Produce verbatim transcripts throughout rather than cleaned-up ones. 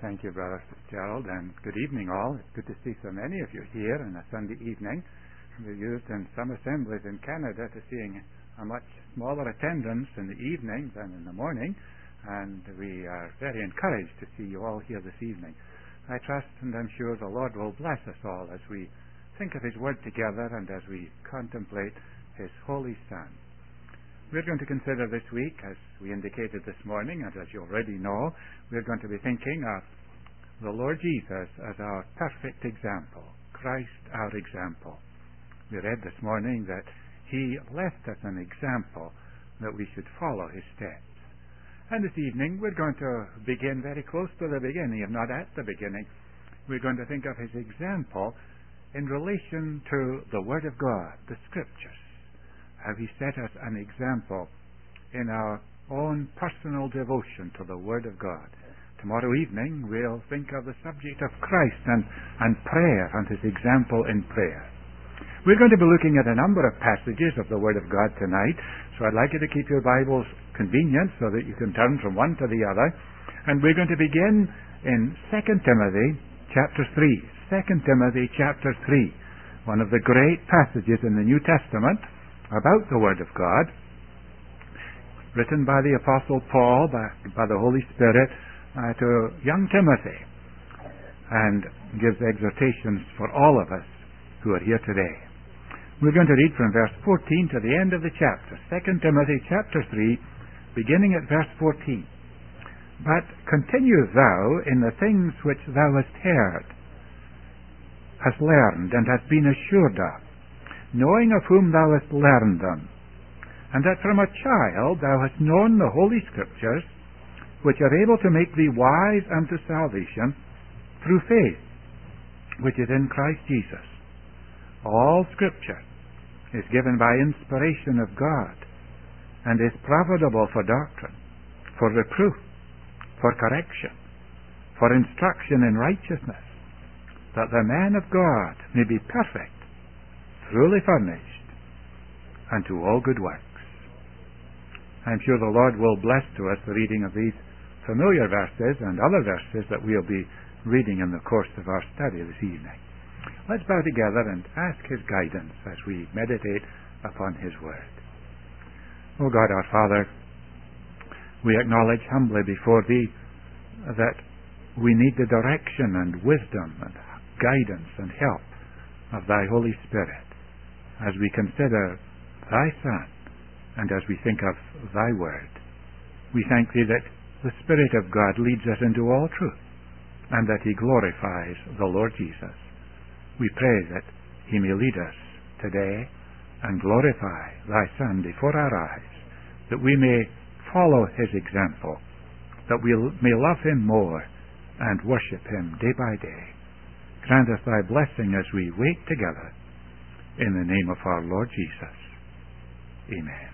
Thank you, Brother Gerald, and good evening all. It's good to see so many of you here on a Sunday evening. We're used in some assemblies in Canada to seeing a much smaller attendance in the evening than in the morning, and we are very encouraged to see you all here this evening. I trust and I'm sure the Lord will bless us all as we think of His Word together and as we contemplate His Holy Son. We're going to consider this week, as we indicated this morning, and as you already know, we're going to be thinking of the Lord Jesus as our perfect example, Christ our example. We read this morning that He left us an example that we should follow His steps. And this evening we're going to begin very close to the beginning, if not at the beginning. We're going to think of His example in relation to the Word of God, the Scriptures. How He set us an example in our own personal devotion to the Word of God. Tomorrow evening we'll think of the subject of Christ and, and prayer and His example in prayer. We're going to be looking at a number of passages of the Word of God tonight, so I'd like you to keep your Bibles convenient so that you can turn from one to the other. And we're going to begin in Second Timothy chapter three. Second Timothy chapter three, one of the great passages in the New Testament about the Word of God, written by the Apostle Paul, by, by the Holy Spirit, uh, to young Timothy, and gives exhortations for all of us who are here today. We're going to read from verse fourteen to the end of the chapter, Second Timothy chapter three, beginning at verse fourteen. But continue thou in the things which thou hast heard, hast learned, and hast been assured of, knowing of whom thou hast learned them, and that from a child thou hast known the Holy Scriptures, which are able to make thee wise unto salvation through faith, which is in Christ Jesus. All Scripture is given by inspiration of God, and is profitable for doctrine, for reproof, for correction, for instruction in righteousness, that the man of God may be perfect, truly furnished unto all good works. I'm sure the Lord will bless to us the reading of these familiar verses and other verses that we'll be reading in the course of our study this evening. Let's bow together and ask His guidance as we meditate upon His Word. O God our Father, we acknowledge humbly before Thee that we need the direction and wisdom and guidance and help of Thy Holy Spirit as we consider Thy Son and as we think of Thy Word. We thank Thee that the Spirit of God leads us into all truth and that He glorifies the Lord Jesus. We pray that He may lead us today and glorify Thy Son before our eyes, that we may follow His example, that we may love Him more and worship Him day by day. Grant us Thy blessing as we wait together. In the name of our Lord Jesus. Amen.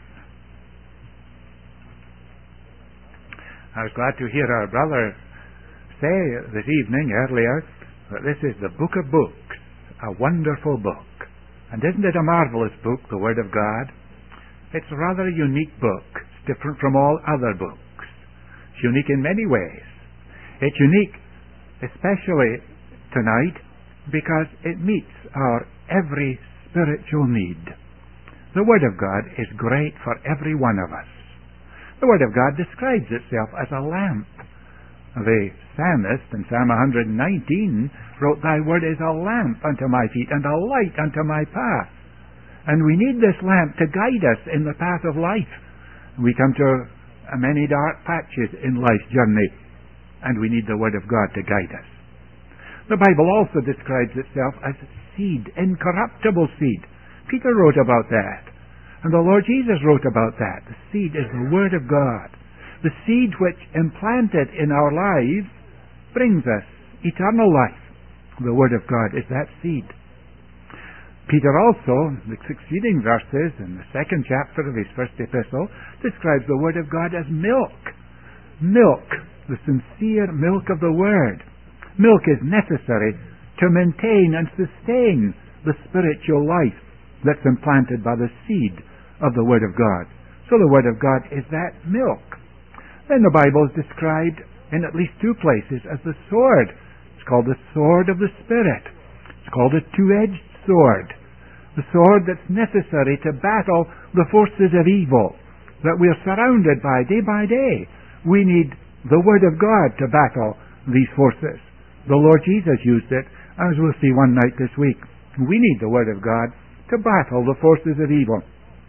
I was glad to hear our brother say this evening earlier that this is the book of books, a wonderful book. And isn't it a marvelous book, the Word of God? It's a rather a unique book. It's different from all other books. It's unique in many ways. It's unique especially tonight because it meets our every spiritual need. The Word of God is great for every one of us. The Word of God describes itself as a lamp. The psalmist in Psalm one hundred nineteen wrote, Thy Word is a lamp unto my feet and a light unto my path. And we need this lamp to guide us in the path of life. We come to many dark patches in life's journey, and we need the Word of God to guide us. The Bible also describes itself as seed, incorruptible seed. Peter wrote about that. And the Lord Jesus wrote about that. The seed is the Word of God. The seed which implanted in our lives brings us eternal life. The Word of God is that seed. Peter also, in the succeeding verses in the second chapter of his first epistle, describes the Word of God as milk. Milk, the sincere milk of the Word. Milk is necessary to maintain and sustain the spiritual life that's implanted by the seed of the Word of God. So the Word of God is that milk. Then the Bible is described in at least two places as the sword. It's called the sword of the Spirit. It's called a two-edged sword. The sword that's necessary to battle the forces of evil that we are surrounded by day by day. We need the Word of God to battle these forces. The Lord Jesus used it, as we'll see one night this week. We need the Word of God to battle the forces of evil.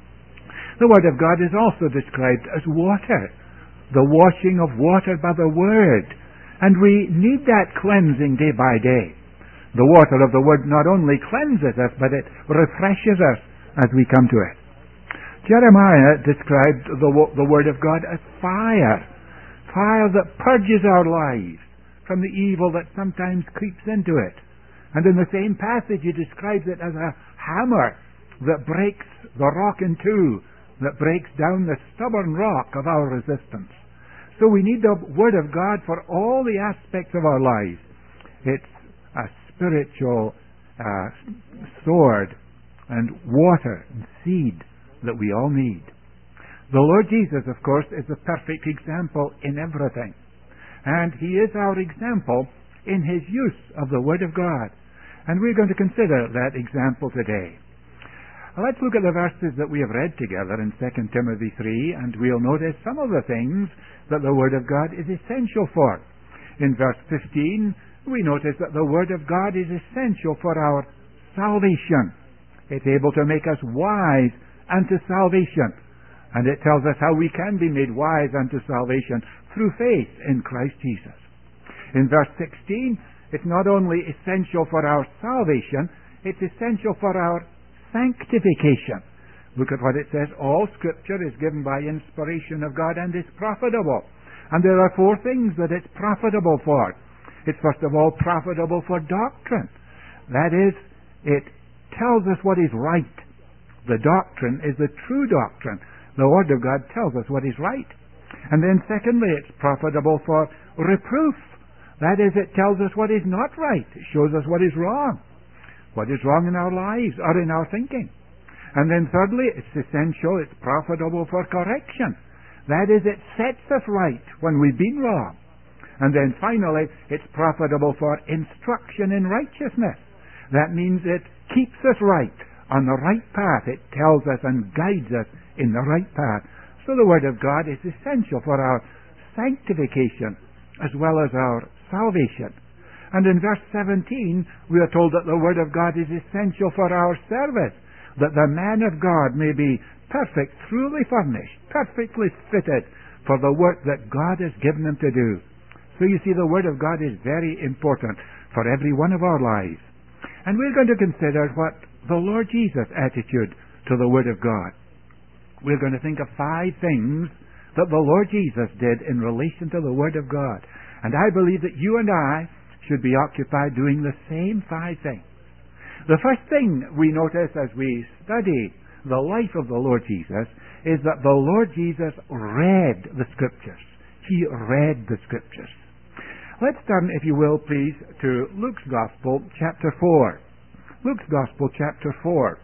The Word of God is also described as water, the washing of water by the Word. And we need that cleansing day by day. The water of the Word not only cleanses us, but it refreshes us as we come to it. Jeremiah described the, the Word of God as fire, fire that purges our lives from the evil that sometimes creeps into it. And in the same passage he describes it as a hammer that breaks the rock in two, that breaks down the stubborn rock of our resistance. So we need the Word of God for all the aspects of our lives. It's a spiritual uh, sword and water and seed that we all need. The Lord Jesus, of course, is the perfect example in everything. And He is our example in His use of the Word of God. And we're going to consider that example today. Let's look at the verses that we have read together in Second Timothy three, and we'll notice some of the things that the Word of God is essential for. In verse fifteen, we notice that the Word of God is essential for our salvation. It's able to make us wise unto salvation. And it tells us how we can be made wise unto salvation through faith in Christ Jesus. In verse sixteen, it's not only essential for our salvation, it's essential for our sanctification. Look at what it says. All Scripture is given by inspiration of God and is profitable. And there are four things that it's profitable for. It's first of all profitable for doctrine. That is, it tells us what is right. The doctrine is the true doctrine. The Word of God tells us what is right. And then secondly, it's profitable for reproof. That is, it tells us what is not right. It shows us what is wrong. What is wrong in our lives or in our thinking. And then thirdly, it's essential, it's profitable for correction. That is, it sets us right when we've been wrong. And then finally, it's profitable for instruction in righteousness. That means it keeps us right on the right path. It tells us and guides us in the right path. So the Word of God is essential for our sanctification as well as our salvation. And in verse seventeen, we are told that the Word of God is essential for our service, that the man of God may be perfect, truly furnished, perfectly fitted for the work that God has given him to do. So you see, the Word of God is very important for every one of our lives. And we're going to consider what the Lord Jesus' attitude to the Word of God. We're going to think of five things that the Lord Jesus did in relation to the Word of God. And I believe that you and I should be occupied doing the same five things. The first thing we notice as we study the life of the Lord Jesus is that the Lord Jesus read the Scriptures. He read the Scriptures. Let's turn, if you will, please, to Luke's Gospel, chapter four. Luke's Gospel, chapter four.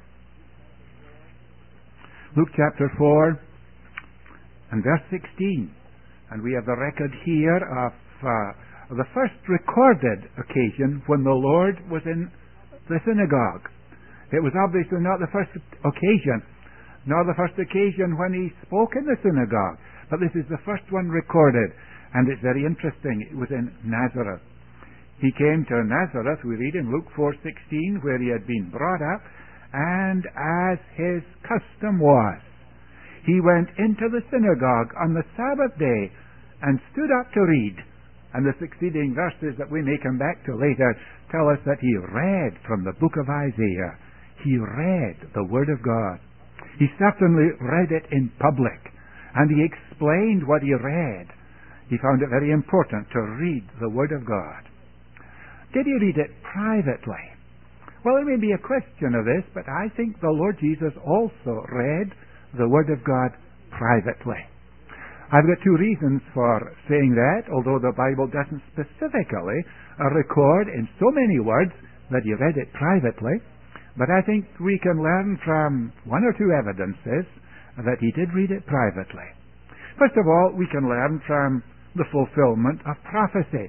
Luke chapter four and verse sixteen. And we have the record here of uh, the first recorded occasion when the Lord was in the synagogue. It was obviously not the first occasion, nor the first occasion when he spoke in the synagogue, but this is the first one recorded, and it's very interesting. It was in Nazareth. He came to Nazareth, we read in Luke four sixteen, where he had been brought up, and as his custom was, he went into the synagogue on the Sabbath day and stood up to read. And the succeeding verses that we may come back to later tell us that he read from the book of Isaiah. He read the Word of God. He certainly read it in public, and he explained what he read. He found it very important to read the Word of God. Did he read it privately? Well, there may be a question of this, but I think the Lord Jesus also read the Word of God privately. I've got two reasons for saying that, although the Bible doesn't specifically record in so many words that he read it privately. But I think we can learn from one or two evidences that he did read it privately. First of all, we can learn from the fulfillment of prophecy.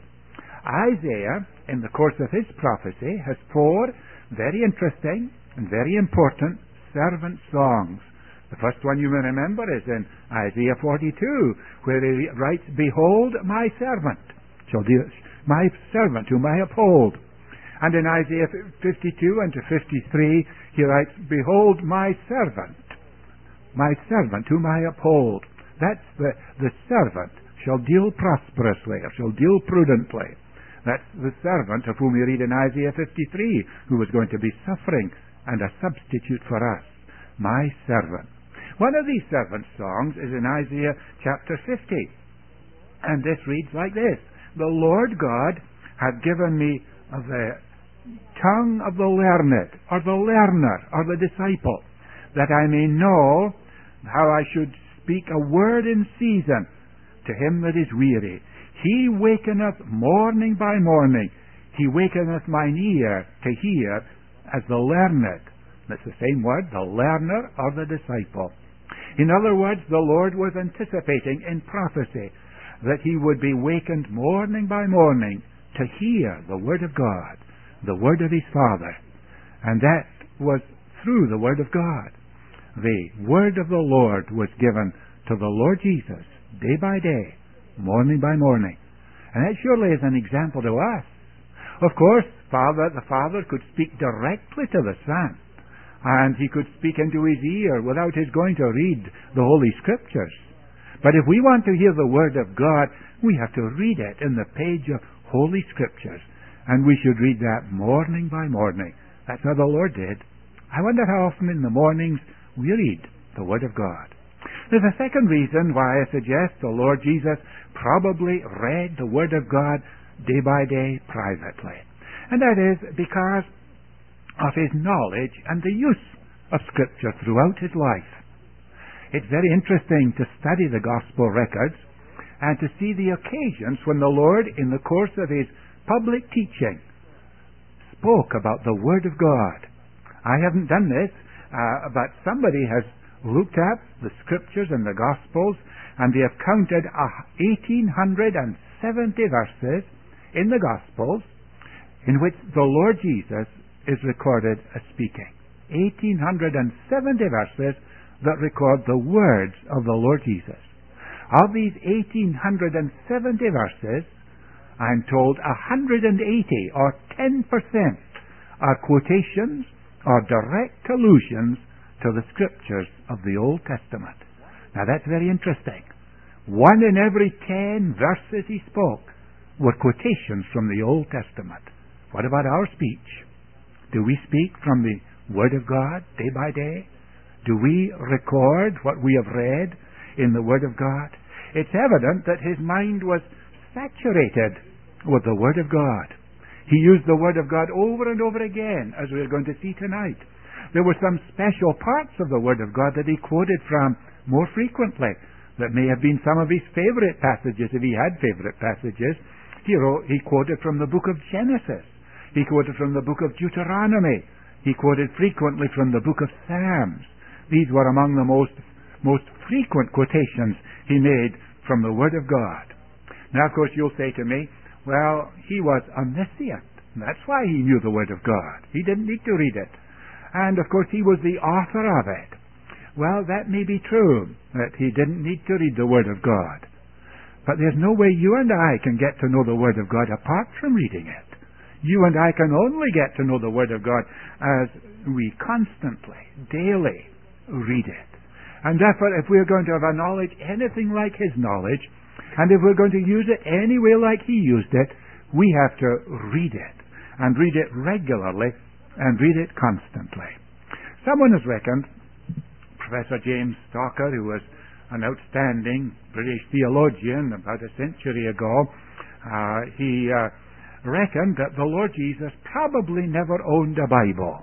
Isaiah, in the course of his prophecy, has four very interesting and very important servant songs. The first one you may remember is in Isaiah forty-two, where he writes, "Behold, my servant shall do, my servant whom I uphold." And in Isaiah fifty-two and to fifty-three, he writes, "Behold, my servant, my servant whom I uphold." That's the, the servant shall deal prosperously, or shall deal prudently. That's the servant of whom we read in Isaiah fifty-three, who was going to be suffering and a substitute for us. My servant. One of these servant songs is in Isaiah chapter fifty. And this reads like this: "The Lord God hath given me the tongue of the learned, or the learner, or the disciple, that I may know how I should speak a word in season to him that is weary. He wakeneth morning by morning. He wakeneth mine ear to hear as the learned." That's the same word, the learner or the disciple. In other words, the Lord was anticipating in prophecy that he would be wakened morning by morning to hear the Word of God, the Word of his Father. And that was through the Word of God. The Word of the Lord was given to the Lord Jesus day by day, morning by morning. And that surely is an example to us. Of course, Father, the Father could speak directly to the Son, and he could speak into his ear without his going to read the Holy Scriptures. But if we want to hear the Word of God, we have to read it in the page of Holy Scriptures. And we should read that morning by morning. That's how the Lord did. I wonder how often in the mornings we read the Word of God. There's a second reason why I suggest the Lord Jesus probably read the Word of God day by day privately. And that is because of his knowledge and the use of Scripture throughout his life. It's very interesting to study the Gospel records and to see the occasions when the Lord, in the course of his public teaching, spoke about the Word of God. I haven't done this, uh, but somebody has looked up the Scriptures and the Gospels, and they have counted uh, one thousand eight hundred seventy verses in the Gospels in which the Lord Jesus is recorded as speaking. one thousand eight hundred seventy verses that record the words of the Lord Jesus. Of these one thousand eight hundred seventy verses, I'm told one hundred eighty, or ten percent, are quotations or direct allusions to the Scriptures of the Old Testament. Now that's very interesting. One in every ten verses he spoke were quotations from the Old Testament. What about our speech? Do we speak from the Word of God day by day? Do we record what we have read in the Word of God? It's evident that his mind was saturated with the Word of God. He used the Word of God over and over again, as we're going to see tonight. There were some special parts of the Word of God that he quoted from more frequently, that may have been some of his favorite passages, if he had favorite passages. He, wrote, he quoted from the book of Genesis. He quoted from the book of Deuteronomy. He quoted frequently from the book of Psalms. These were among the most, most frequent quotations he made from the Word of God. Now, of course, you'll say to me, well, he was omniscient. That's why he knew the Word of God. He didn't need to read it. And, of course, he was the author of it. Well, that may be true, that he didn't need to read the Word of God. But there's no way you and I can get to know the Word of God apart from reading it. You and I can only get to know the Word of God as we constantly, daily read it. And therefore, if we're going to have a knowledge anything like his knowledge, and if we're going to use it any way like he used it, we have to read it, and read it regularly, and read it constantly. Someone has reckoned, Professor James Stalker, who was an outstanding British theologian about a century ago, uh, he uh, reckoned that the Lord Jesus probably never owned a Bible.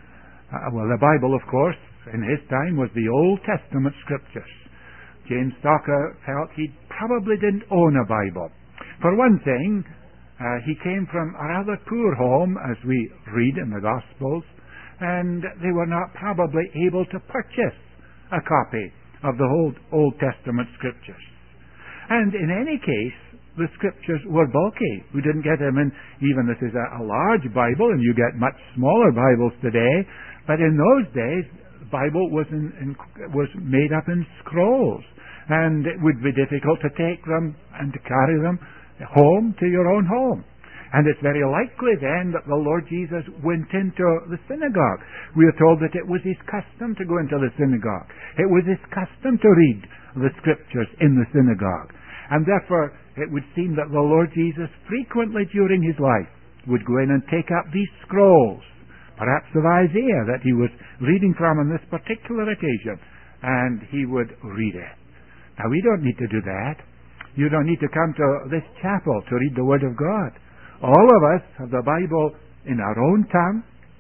Uh, well, the Bible, of course, in his time was the Old Testament Scriptures. James Stalker felt he probably didn't own a Bible. For one thing, uh, he came from a rather poor home, as we read in the Gospels, and they were not probably able to purchase a copy of the Old, Old Testament Scriptures. And in any case, the Scriptures were bulky. We didn't get them in, even this is a, a large Bible, and you get much smaller Bibles today, but in those days, the Bible was, in, in, was made up in scrolls, and it would be difficult to take them and to carry them home to your own home. And it's very likely then that the Lord Jesus went into the synagogue. We are told that it was his custom to go into the synagogue. It was his custom to read the Scriptures in the synagogue. And therefore, it would seem that the Lord Jesus frequently during his life would go in and take up these scrolls, perhaps of Isaiah that he was reading from on this particular occasion, and he would read it. Now, we don't need to do that. You don't need to come to this chapel to read the Word of God. All of us have the Bible in our own tongue,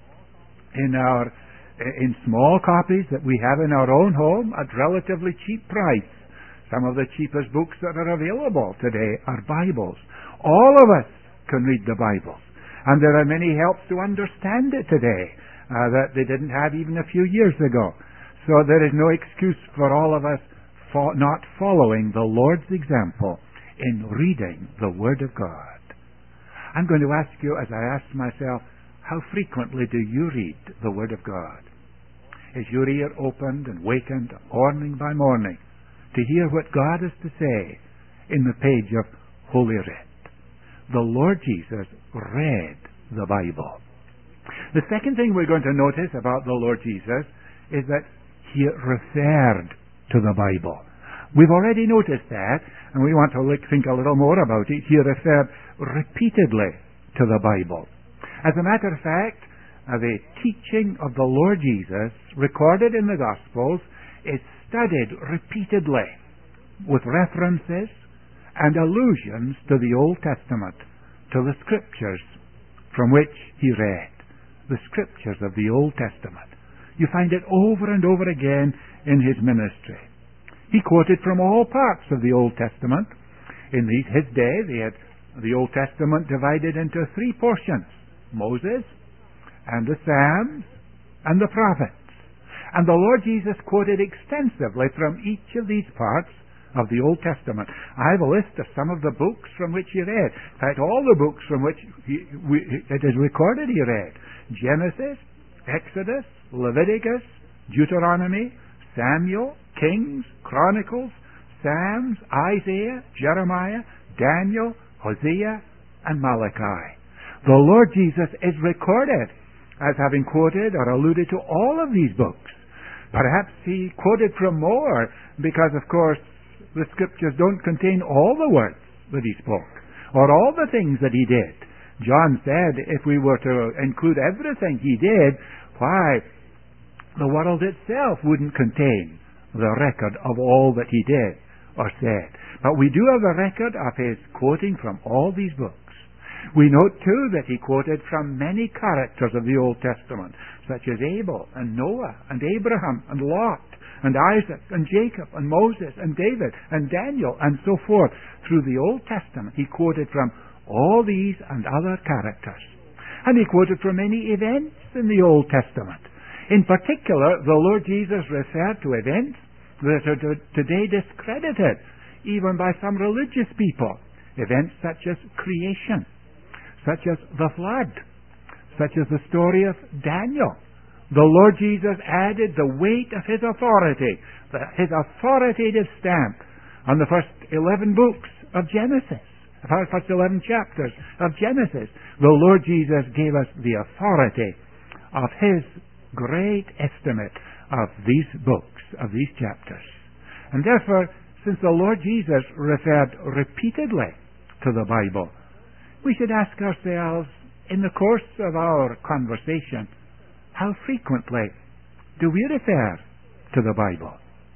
in our in small copies that we have in our own home at relatively cheap price. Some of the cheapest books that are available today are Bibles. All of us can read the Bible. And there are many helps to understand it today uh, that they didn't have even a few years ago. So there is no excuse for all of us for not following the Lord's example in reading the Word of God. I'm going to ask you, as I ask myself, how frequently do you read the Word of God? Is your ear opened and wakened morning by morning to hear what God has to say in the page of Holy Writ? The Lord Jesus read the Bible. The second thing we're going to notice about the Lord Jesus is that he referred to the Bible. We've already noticed that, and we want to look, think a little more about it. He referred repeatedly to the Bible. As a matter of fact, uh, the teaching of the Lord Jesus, recorded in the Gospels, is studied repeatedly with references and allusions to the Old Testament, to the Scriptures from which he read, the Scriptures of the Old Testament. You find it over and over again in his ministry. He quoted from all parts of the Old Testament. In these, his day, they had the Old Testament divided into three portions: Moses, and the Psalms, and the prophets. And the Lord Jesus quoted extensively from each of these parts of the Old Testament. I have a list of some of the books from which he read. In fact, all the books from which he, we, it is recorded he read: Genesis, Exodus, Leviticus, Deuteronomy, Samuel, Kings, Chronicles, Psalms, Isaiah, Jeremiah, Daniel, Hosea, and Malachi. The Lord Jesus is recorded as having quoted or alluded to all of these books. Perhaps he quoted from more because, of course, the Scriptures don't contain all the words that he spoke or all the things that he did. John said if we were to include everything he did, why, the world itself wouldn't contain the record of all that he did or said. But we do have a record of his quoting from all these books. We note, too, that he quoted from many characters of the Old Testament, such as Abel and Noah and Abraham and Lot and Isaac and Jacob and Moses and David and Daniel and so forth. Through the Old Testament, he quoted from all these and other characters. And he quoted from many events in the Old Testament. In particular, the Lord Jesus referred to events that are today discredited, even by some religious people. Events such as creation, such as the flood, such as the story of Daniel. The Lord Jesus added the weight of his authority, his authoritative stamp, on the first eleven books of Genesis, the first eleven chapters of Genesis. The Lord Jesus gave us the authority of his great estimate of these books, of these chapters. And therefore, since the Lord Jesus referred repeatedly to the Bible, we should ask ourselves, in the course of our conversation, how frequently do we refer to the Bible?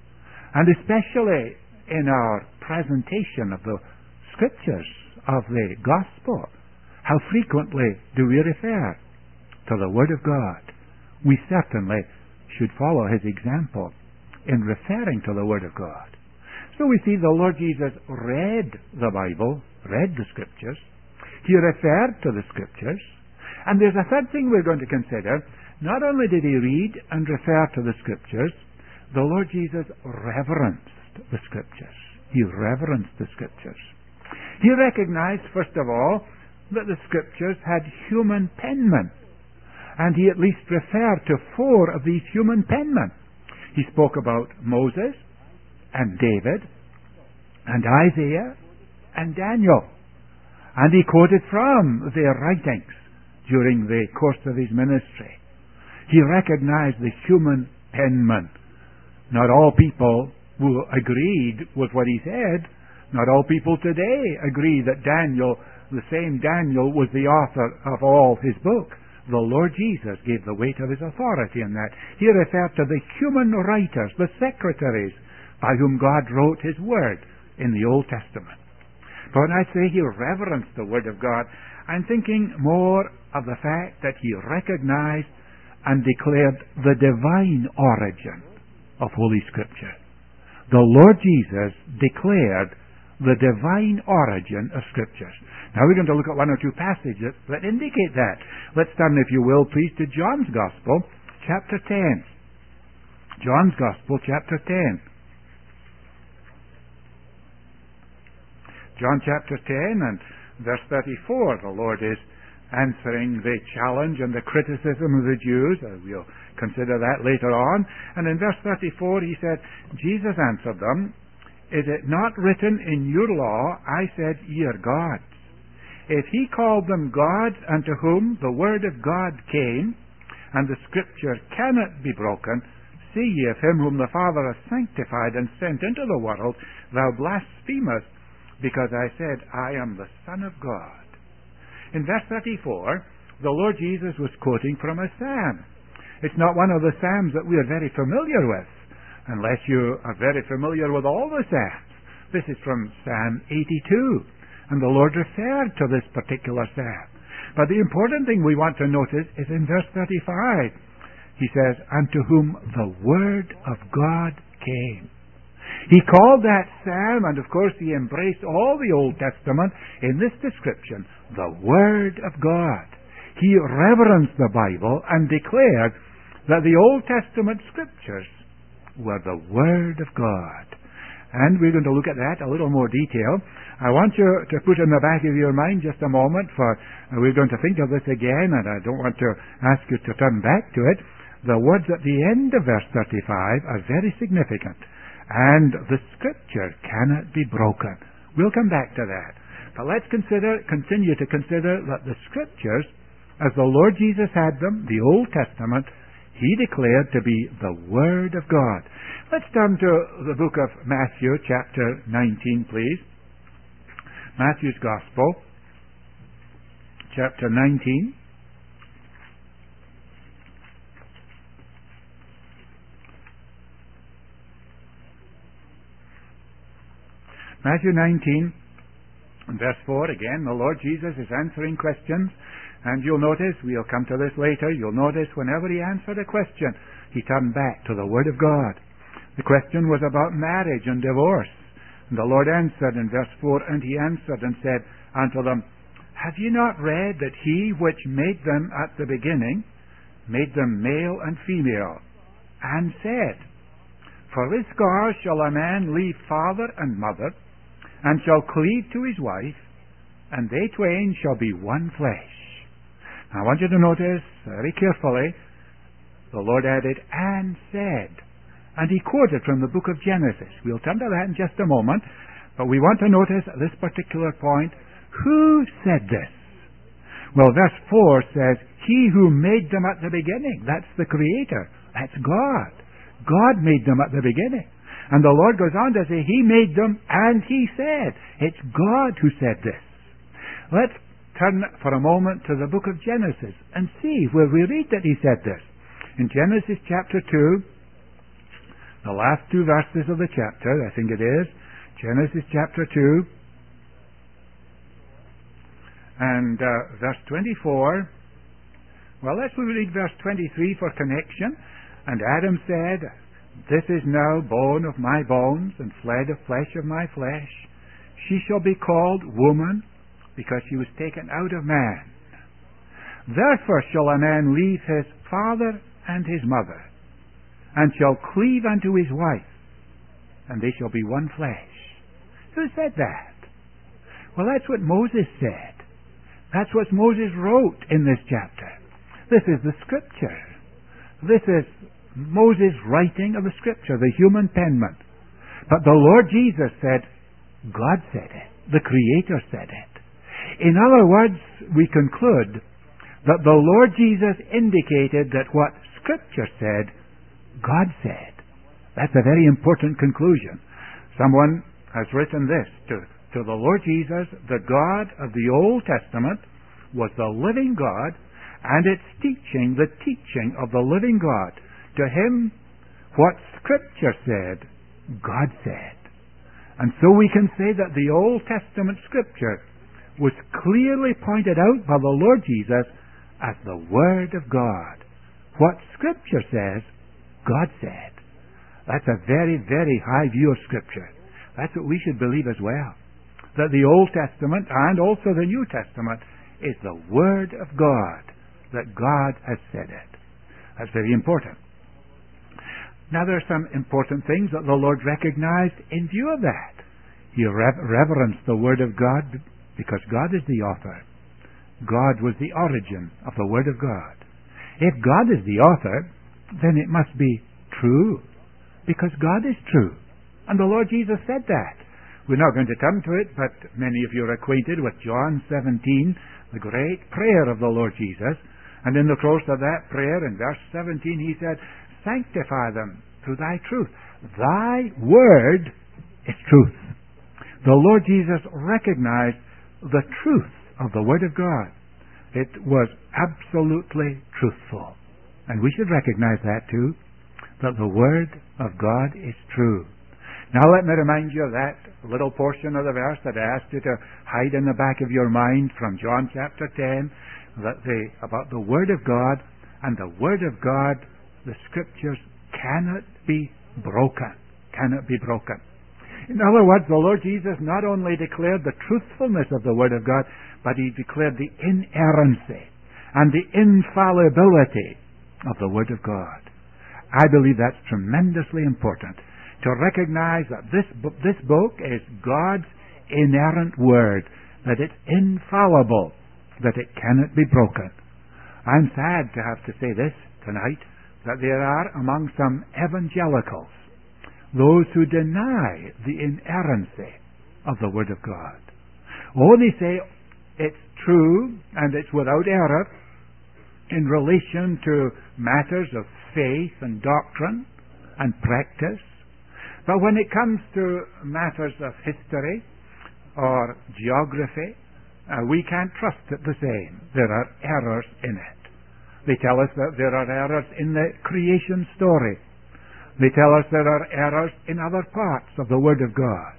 And especially in our presentation of the Scriptures, of the Gospel, how frequently do we refer to the Word of God? We certainly should follow his example in referring to the Word of God. So we see the Lord Jesus read the Bible, read the Scriptures. He referred to the Scriptures. And there's a third thing we're going to consider. Not only did he read and refer to the Scriptures, the Lord Jesus reverenced the Scriptures. He reverenced the Scriptures. He recognized, first of all, that the Scriptures had human penmen, and he at least referred to four of these human penmen. He spoke about Moses and David and Isaiah and Daniel, and he quoted from their writings during the course of his ministry. He recognized the human penman. Not all people who agreed with what he said, not all people today agree that Daniel, the same Daniel, was the author of all his book. The Lord Jesus gave the weight of his authority in that. He referred to the human writers, the secretaries, by whom God wrote his word in the Old Testament. But when I say he reverenced the Word of God, I'm thinking more of the fact that he recognized and declared the divine origin of Holy Scripture. The Lord Jesus declared the divine origin of Scriptures. Now we're going to look at one or two passages that indicate that. Let's turn, if you will, please, to John's Gospel, chapter ten. John's Gospel, chapter ten. John chapter ten and verse thirty-four, the Lord is answering the challenge and the criticism of the Jews. Uh, we'll consider that later on. And in verse thirty-four he said, Jesus answered them, Is it not written in your law, I said, ye are gods? If he called them gods unto whom the word of God came, and the Scripture cannot be broken, see ye, if him whom the Father hath sanctified and sent into the world, thou blasphemest, because I said, I am the Son of God. In verse thirty-four, the Lord Jesus was quoting from a psalm. It's not one of the psalms that we are very familiar with, unless you are very familiar with all the psalms. This is from Psalm eighty-two, and the Lord referred to this particular psalm. But the important thing we want to notice is in verse thirty-five. He says, unto whom the word of God came. He called that psalm, and of course he embraced all the Old Testament in this description, the Word of God. He reverenced the Bible and declared that the Old Testament Scriptures were the Word of God. And we're going to look at that a little more detail. I want you to put in the back of your mind just a moment, for we're going to think of this again, and I don't want to ask you to turn back to it. The words at the end of verse thirty-five are very significant. And the Scripture cannot be broken. We'll come back to that. But let's consider, continue to consider that the Scriptures, as the Lord Jesus had them, the Old Testament, he declared to be the Word of God. Let's turn to the book of Matthew, chapter nineteen, please. Matthew's Gospel, chapter nineteen. Matthew nineteen, verse four, again, the Lord Jesus is answering questions, and you'll notice, we'll come to this later, you'll notice whenever he answered a question, he turned back to the Word of God. The question was about marriage and divorce. And the Lord answered in verse four, and he answered and said unto them, Have ye not read that he which made them at the beginning, made them male and female, and said, For this cause shall a man leave father and mother, and shall cleave to his wife, and they twain shall be one flesh. Now, I want you to notice very carefully, the Lord added, and said. And he quoted from the book of Genesis. We'll turn to that in just a moment, but we want to notice at this particular point, who said this? Well, verse four says, He who made them at the beginning. That's the Creator. That's God. God made them at the beginning. And the Lord goes on to say, He made them and He said. It's God who said this. Let's turn for a moment to the book of Genesis and see where we read that He said this. In Genesis chapter two, the last two verses of the chapter, I think it is, Genesis chapter two, and uh, verse twenty-four. Well, let's read verse twenty-three for connection. And Adam said, This is now bone of my bones, and flesh of flesh of my flesh. She shall be called woman, because she was taken out of man. Therefore shall a man leave his father and his mother, and shall cleave unto his wife, and they shall be one flesh. Who said that? Well, that's what Moses said. That's what Moses wrote in this chapter. This is the Scripture. This is Moses' writing of the Scripture, the human penman. But the Lord Jesus said, God said it. The Creator said it. In other words, we conclude that the Lord Jesus indicated that what Scripture said, God said. That's a very important conclusion. Someone has written this, to, to the Lord Jesus, the God of the Old Testament was the living God, and its teaching, the teaching of the living God. To him, what Scripture said, God said. And so we can say that the Old Testament Scripture was clearly pointed out by the Lord Jesus as the Word of God. What Scripture says, God said. That's a very, very high view of Scripture. That's what we should believe as well. That the Old Testament and also the New Testament is the Word of God. That God has said it. That's very important. Now there are some important things that the Lord recognized in view of that. He rev- reverenced the Word of God because God is the author. God was the origin of the Word of God. If God is the author, then it must be true, because God is true. And the Lord Jesus said that. We're not going to come to it, but many of you are acquainted with John seventeen, the great prayer of the Lord Jesus. And in the course of that prayer, in verse seventeen, he said, sanctify them through thy truth. Thy word is truth. The Lord Jesus recognized the truth of the Word of God. It was absolutely truthful. And we should recognize that too, that the Word of God is true. Now let me remind you of that little portion of the verse that I asked you to hide in the back of your mind from John chapter ten, that the, about the Word of God, and the Word of God, the Scriptures cannot be broken. Cannot be broken. In other words, the Lord Jesus not only declared the truthfulness of the Word of God, but He declared the inerrancy and the infallibility of the Word of God. I believe that's tremendously important, to recognize that this book, this book is God's inerrant Word, that it's infallible, that it cannot be broken. I'm sad to have to say this tonight, that there are among some evangelicals those who deny the inerrancy of the Word of God. Oh, they say it's true and it's without error in relation to matters of faith and doctrine and practice. But when it comes to matters of history or geography, Uh, we can't trust it the same. There are errors in it. They tell us that there are errors in the creation story. They tell us there are errors in other parts of the Word of God.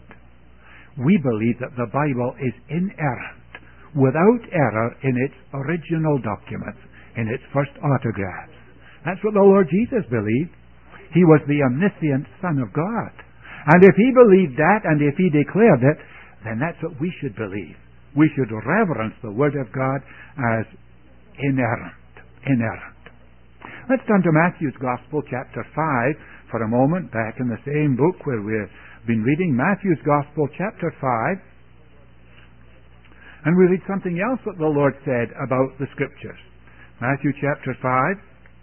We believe that the Bible is inerrant, without error in its original documents, in its first autographs. That's what the Lord Jesus believed. He was the omniscient Son of God. And if He believed that, and if He declared it, then that's what we should believe. We should reverence the Word of God as inerrant. Inerrant. Let's turn to Matthew's Gospel, chapter five, for a moment, back in the same book where we've been reading. Matthew's Gospel, chapter five. And we read something else that the Lord said about the Scriptures. Matthew chapter five.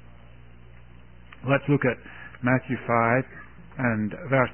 Let's look at Matthew five and verse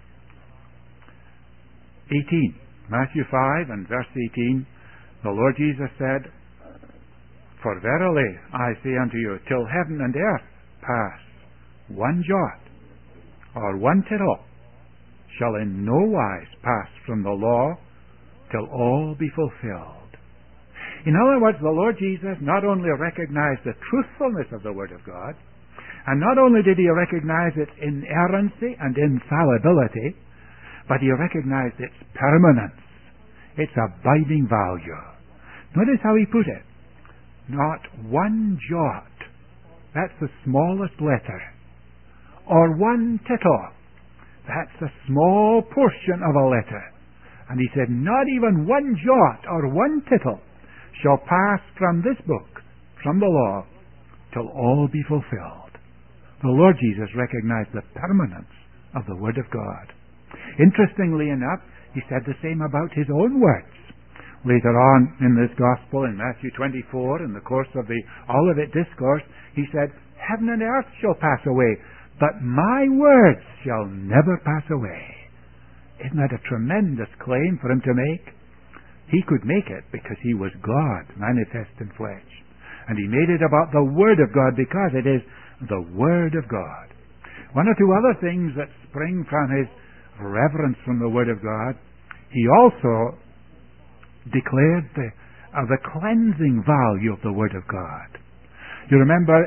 eighteen. Matthew five and verse eighteen, the Lord Jesus said, for verily I say unto you, till heaven and earth pass, one jot or one tittle shall in no wise pass from the law till all be fulfilled. In other words, the Lord Jesus not only recognized the truthfulness of the Word of God, and not only did He recognize its inerrancy and infallibility, but He recognized its permanence, its abiding value. Notice how He put it. Not one jot, that's the smallest letter, or one tittle, that's a small portion of a letter. And He said, not even one jot or one tittle shall pass from this book, from the law, till all be fulfilled. The Lord Jesus recognized the permanence of the Word of God. Interestingly enough, He said the same about His own words. Later on in this Gospel, in Matthew twenty-four, in the course of the Olivet Discourse, he said, "Heaven and earth shall pass away, but my words shall never pass away." Isn't that a tremendous claim for him to make? He could make it because he was God, manifest in flesh. And he made it about the Word of God because it is the Word of God. One or two other things that spring from his reverence from the Word of God. He also declared the, uh, the cleansing value of the Word of God. You remember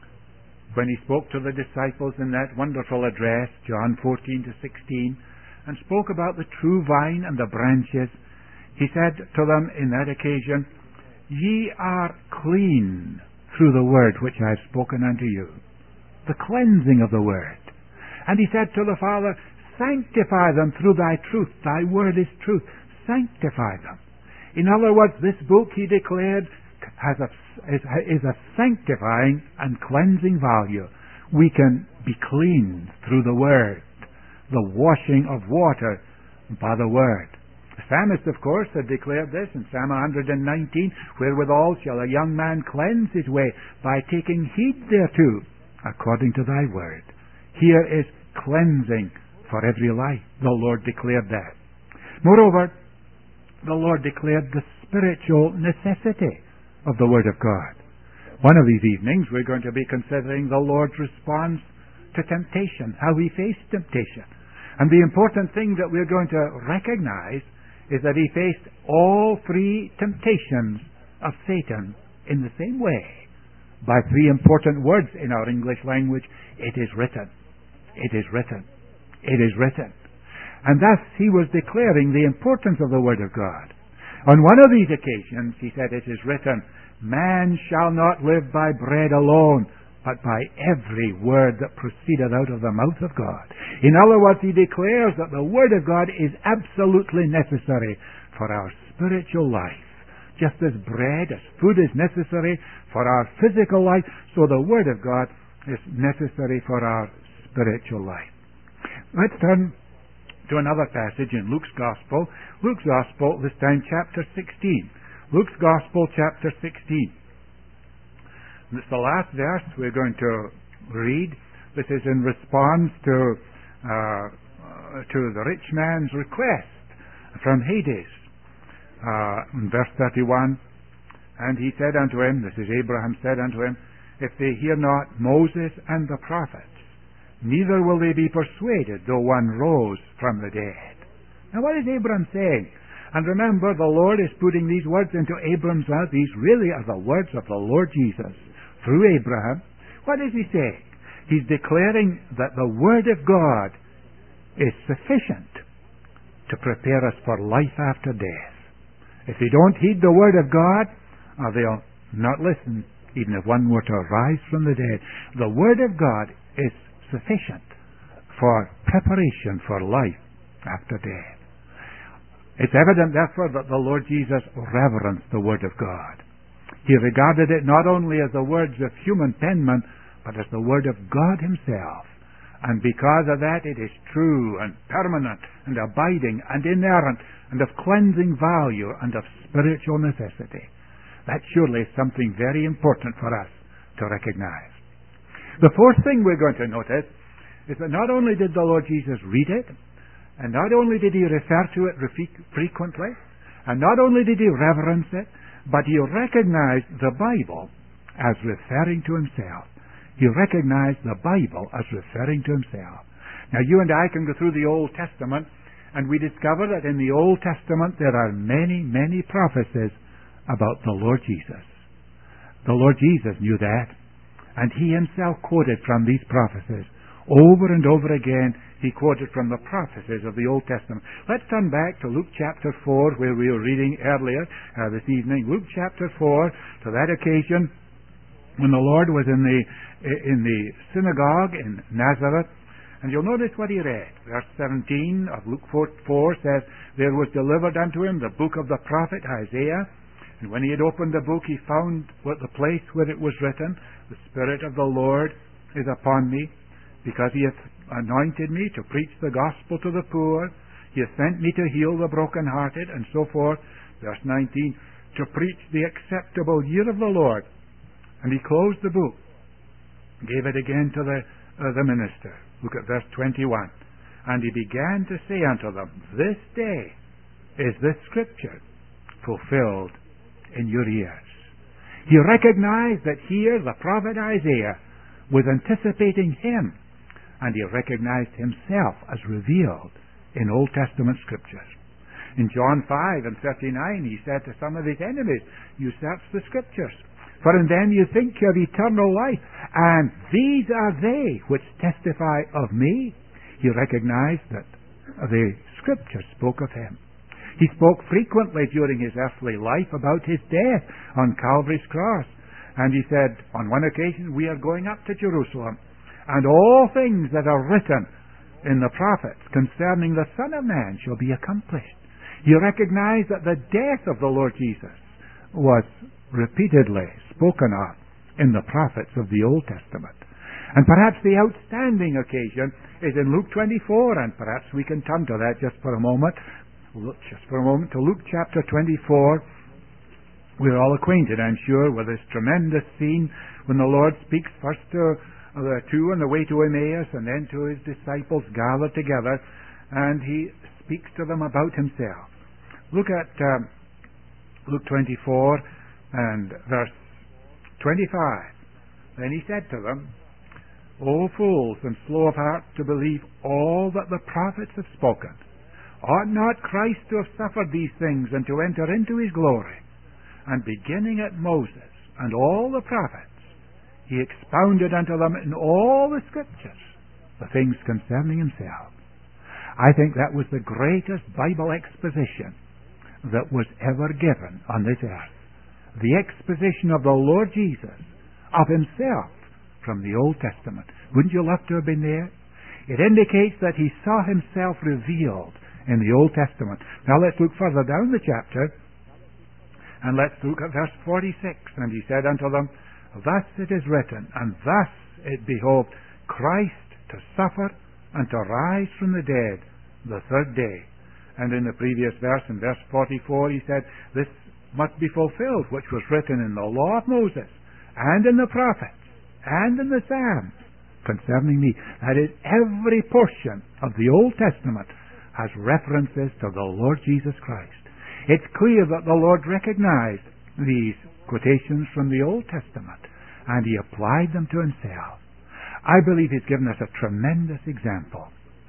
when he spoke to the disciples in that wonderful address, John fourteen to sixteen, and spoke about the true vine and the branches, he said to them in that occasion, "Ye are clean through the word which I have spoken unto you." The cleansing of the Word. And he said to the Father, "Sanctify them through thy truth. Thy word is truth. Sanctify them." In other words, this book, he declared, has a, is, is a sanctifying and cleansing value. We can be cleansed through the Word. The washing of water by the Word. The psalmist, of course, had declared this in Psalm one hundred nineteen, "Wherewithal shall a young man cleanse his way? By taking heed thereto, according to thy word." Here is cleansing for every life. The Lord declared that. Moreover, the Lord declared the spiritual necessity of the Word of God. One of these evenings we're going to be considering the Lord's response to temptation, how he faced temptation. And the important thing that we're going to recognize is that he faced all three temptations of Satan in the same way. By three important words in our English language: it is written. It is written. It is written. And thus he was declaring the importance of the Word of God. On one of these occasions he said, "It is written, man shall not live by bread alone, but by every word that proceedeth out of the mouth of God." In other words, he declares that the Word of God is absolutely necessary for our spiritual life. Just as bread, as food is necessary for our physical life, so the Word of God is necessary for our spiritual life. Let's turn to another passage in Luke's Gospel. Luke's Gospel, this time chapter sixteen. Luke's Gospel, chapter sixteen. This is the last verse we're going to read. This is in response to uh, to the rich man's request from Hades. Uh, in verse thirty-one, "And he said unto him," this is Abraham said unto him, "If they hear not Moses and the prophets, neither will they be persuaded, though one rose from the dead." Now what is Abraham saying? And remember, the Lord is putting these words into Abraham's mouth. These really are the words of the Lord Jesus through Abraham. What is he saying? He's declaring that the Word of God is sufficient to prepare us for life after death. If they don't heed the Word of God, or they'll not listen, even if one were to rise from the dead. The Word of God is sufficient for preparation for life after death. It's evident, therefore, that the Lord Jesus reverenced the Word of God. He regarded it not only as the words of human penman, but as the Word of God Himself. And because of that, it is true and permanent and abiding and inerrant and of cleansing value and of spiritual necessity. That surely is something very important for us to recognize. The fourth thing we're going to notice is that not only did the Lord Jesus read it, and not only did He refer to it frequently, and not only did He reverence it, but He recognized the Bible as referring to Himself. He recognized the Bible as referring to Himself. Now you and I can go through the Old Testament, and we discover that in the Old Testament there are many, many prophecies about the Lord Jesus. The Lord Jesus knew that, and He Himself quoted from these prophecies. Over and over again, He quoted from the prophecies of the Old Testament. Let's turn back to Luke chapter four, where we were reading earlier uh, this evening. Luke chapter four, to that occasion when the Lord was in the in the synagogue in Nazareth. And you'll notice what He read. Verse seventeen of Luke four says, "There was delivered unto Him the book of the prophet Isaiah. And when He had opened the book, He found what the place where it was written, The Spirit of the Lord is upon me, because He hath anointed me to preach the gospel to the poor. He hath sent me to heal the brokenhearted," and so forth, Verse nineteen, to preach the acceptable year of the Lord. And he closed the book, gave it again to the, uh, the minister. Look at verse twenty-one. And he began to say unto them, this day is this scripture fulfilled in your ears. He recognized that here the prophet Isaiah was anticipating him, and he recognized himself as revealed in Old Testament scriptures. In John five and thirty-nine, he said to some of his enemies, you search the scriptures, for in them you think you have eternal life, and these are they which testify of me. He recognized that the scriptures spoke of him. He spoke frequently during his earthly life about his death on Calvary's cross. And he said, on one occasion, we are going up to Jerusalem, and all things that are written in the prophets concerning the Son of Man shall be accomplished. He recognized that the death of the Lord Jesus was repeatedly spoken of in the prophets of the Old Testament. And perhaps the outstanding occasion is in Luke twenty-four, and perhaps we can turn to that just for a moment. Look just for a moment to Luke chapter twenty-four. We're all acquainted, I'm sure, with this tremendous scene when the Lord speaks first to the two on the way to Emmaus, and then to his disciples gathered together, and he speaks to them about himself. Look at um, Luke twenty-four and verse twenty-five. Then he said to them, O fools, and slow of heart to believe all that the prophets have spoken. Ought not Christ to have suffered these things and to enter into his glory? And beginning at Moses and all the prophets, he expounded unto them in all the scriptures the things concerning himself. I think that was the greatest Bible exposition that was ever given on this earth. The exposition of the Lord Jesus, of himself, from the Old Testament. Wouldn't you love to have been there? It indicates that he saw himself revealed in the Old Testament. Now let's look further down the chapter, and let's look at verse forty-six. And he said unto them, thus it is written, and thus it behoved Christ to suffer and to rise from the dead the third day. And in the previous verse, in verse forty-four, he said, this must be fulfilled, which was written in the law of Moses, and in the prophets, and in the Psalms concerning me. That is, every portion of the Old Testament has references to the Lord Jesus Christ. It's clear that the Lord recognized these quotations from the Old Testament, and he applied them to himself. I believe he's given us a tremendous example.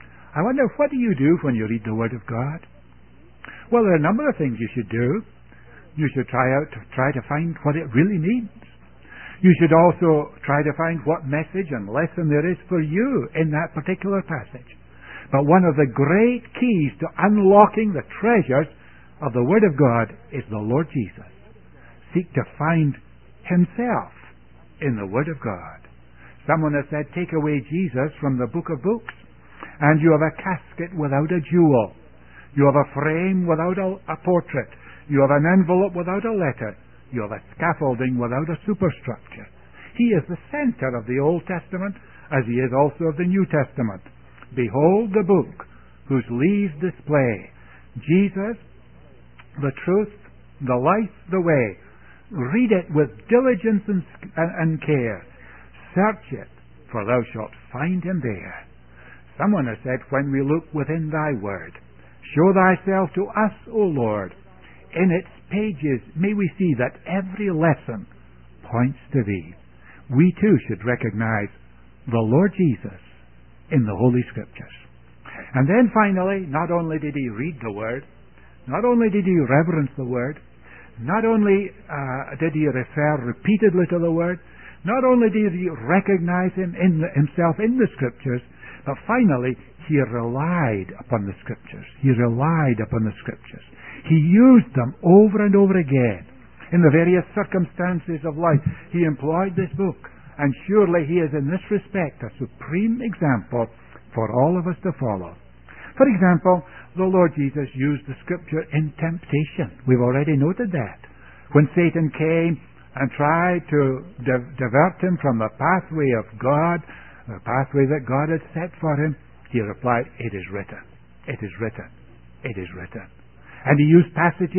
I wonder, what do you do when you read the Word of God? Well, there are a number of things you should do. You should try out to try to find what it really means. You should also try to find what message and lesson there is for you in that particular passage. But one of the great keys to unlocking the treasures of the Word of God is the Lord Jesus. Seek to find himself in the Word of God. Someone has said, take away Jesus from the book of books, and you have a casket without a jewel. You have a frame without a, a portrait. You have an envelope without a letter. You have a scaffolding without a superstructure. He is the center of the Old Testament, as he is also of the New Testament. Behold the book, whose leaves display Jesus, the truth, the life, the way. Read it with diligence and, and care. Search it, for thou shalt find him there. Someone has said, when we look within thy word, show thyself to us, O Lord. In its pages may we see that every lesson points to thee. We too should recognize the Lord Jesus in the Holy Scriptures. And then finally, not only did he read the Word, not only did he reverence the Word, not only uh, did he refer repeatedly to the Word, not only did he recognize him in the, himself in the Scriptures, but finally he relied upon the Scriptures. He relied upon the Scriptures. He used them over and over again. In the various circumstances of life, he employed this book. And surely he is in this respect a supreme example for all of us to follow. For example, the Lord Jesus used the Scripture in temptation. We've already noted that. When Satan came and tried to di- divert him from the pathway of God, the pathway that God had set for him, he replied, it is written. It is written. It is written. And he used passages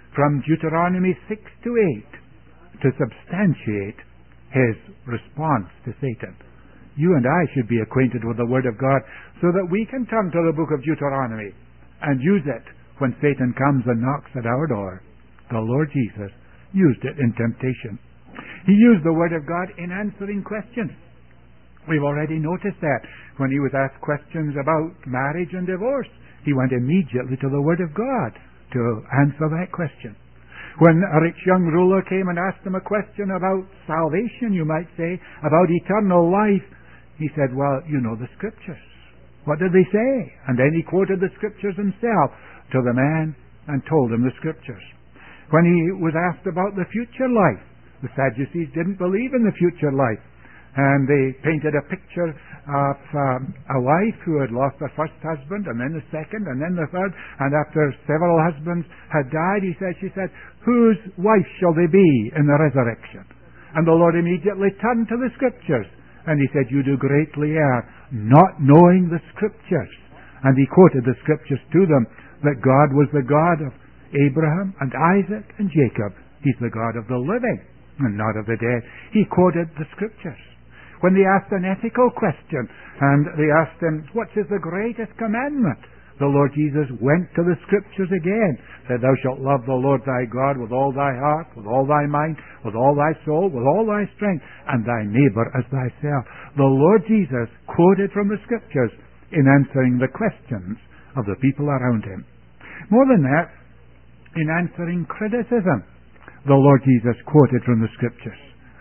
from Deuteronomy six to eight to substantiate his response to Satan. You and I should be acquainted with the Word of God so that we can turn to the book of Deuteronomy and use it when Satan comes and knocks at our door. The Lord Jesus used it in temptation. He used the Word of God in answering questions. We've already noticed that when he was asked questions about marriage and divorce, he went immediately to the Word of God to answer that question. When a rich young ruler came and asked him a question about salvation, you might say, about eternal life, he said, well, you know the Scriptures. What did they say? And then he quoted the Scriptures himself to the man and told him the Scriptures. When he was asked about the future life, the Sadducees didn't believe in the future life. And they painted a picture of um, a wife who had lost her first husband, and then the second, and then the third. And after several husbands had died, he said, she said, whose wife shall they be in the resurrection? And the Lord immediately turned to the Scriptures. And he said, you do greatly err, not knowing the Scriptures. And he quoted the Scriptures to them, that God was the God of Abraham and Isaac and Jacob. He's the God of the living and not of the dead. He quoted the Scriptures. When they asked an ethical question, and they asked him, what is the greatest commandment? The Lord Jesus went to the Scriptures again, said, thou shalt love the Lord thy God with all thy heart, with all thy mind, with all thy soul, with all thy strength, and thy neighbor as thyself. The Lord Jesus quoted from the Scriptures in answering the questions of the people around him. More than that, in answering criticism, the Lord Jesus quoted from the Scriptures.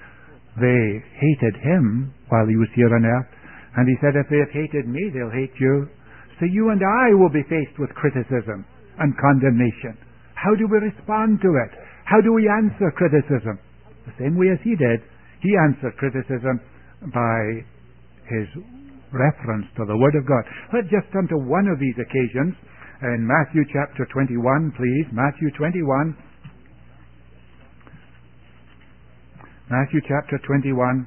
They hated him while he was here on earth, and he said, if they have hated me, they'll hate you. So you and I will be faced with criticism and condemnation. How do we respond to it? How do we answer criticism? The same way as he did. He answered criticism by his reference to the Word of God. Let's just turn to one of these occasions in Matthew chapter twenty-one, please. Matthew twenty-one. Matthew chapter twenty-one.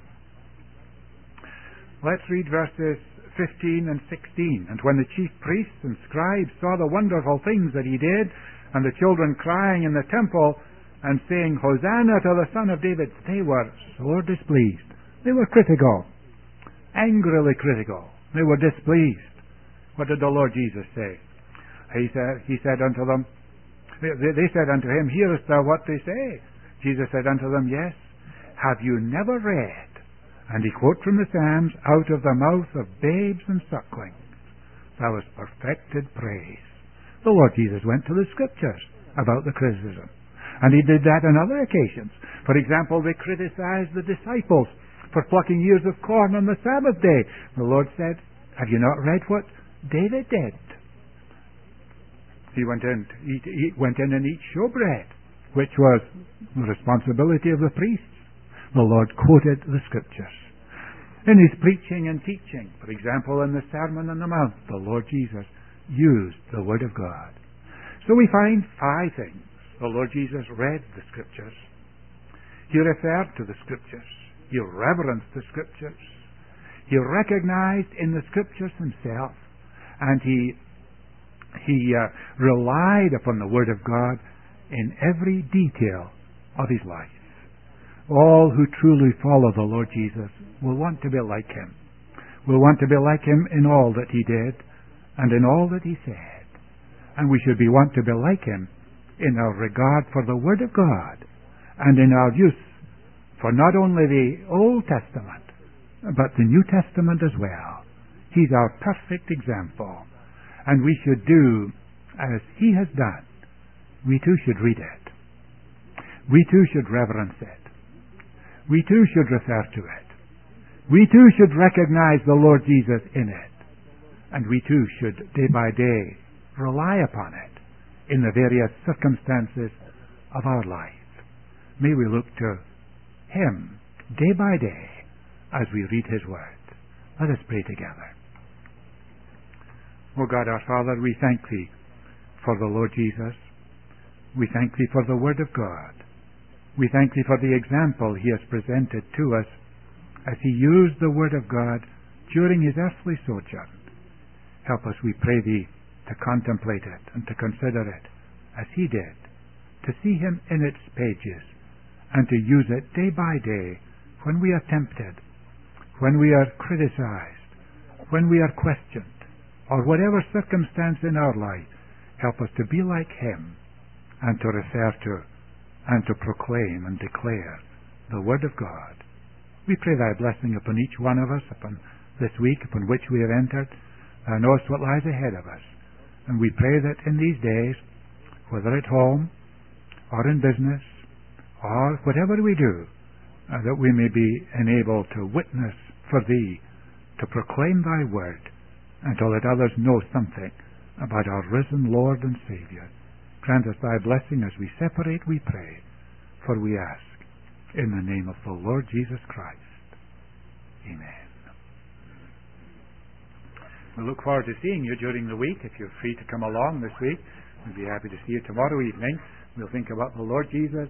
Let's read verses fifteen and sixteen. And when the chief priests and scribes saw the wonderful things that he did, and the children crying in the temple and saying, Hosanna to the Son of David, they were sore displeased. They were critical, angrily critical. They were displeased. What did the Lord Jesus say? He said, he said unto them, they, they said unto him, hearest thou what they say? Jesus said unto them, yes. Have you never read? And he quotes from the Psalms, out of the mouth of babes and sucklings thou hast perfected praise. The Lord Jesus went to the Scriptures about the criticism. And he did that on other occasions. For example, they criticized the disciples for plucking ears of corn on the Sabbath day. The Lord said, have you not read what David did? He went in, eat, eat, went in and eat showbread, which was the responsibility of the priests. The Lord quoted the Scriptures. In his preaching and teaching, for example, in the Sermon on the Mount, the Lord Jesus used the Word of God. So we find five things. The Lord Jesus read the Scriptures. He referred to the Scriptures. He reverenced the Scriptures. He recognized in the Scriptures himself. And he, he uh, relied upon the Word of God in every detail of his life. All who truly follow the Lord Jesus will want to be like him. Will want to be like him in all that he did and in all that he said. And we should be want to be like him in our regard for the Word of God and in our use for not only the Old Testament but the New Testament as well. He's our perfect example. And we should do as he has done. We too should read it. We too should reverence it. We too should refer to it. We too should recognize the Lord Jesus in it. And we too should, day by day, rely upon it in the various circumstances of our life. May we look to him day by day as we read his word. Let us pray together. O God our Father, we thank thee for the Lord Jesus. We thank thee for the Word of God. We thank thee for the example he has presented to us as he used the Word of God during his earthly sojourn. Help us, we pray thee, to contemplate it and to consider it as he did, to see him in its pages and to use it day by day when we are tempted, when we are criticized, when we are questioned, or whatever circumstance in our life. Help us to be like him and to refer to and to proclaim and declare the Word of God. We pray thy blessing upon each one of us, upon this week upon which we have entered. Thou knowest what lies ahead of us. And we pray that in these days, whether at home or in business or whatever we do, uh, that we may be enabled to witness for thee, to proclaim thy word, and to let others know something about our risen Lord and Saviour. Grant us thy blessing as we separate, we pray, for we ask in the name of the Lord Jesus Christ. Amen. We look forward to seeing you during the week. If you're free to come along this week, we'll be happy to see you tomorrow evening. We'll think about the Lord Jesus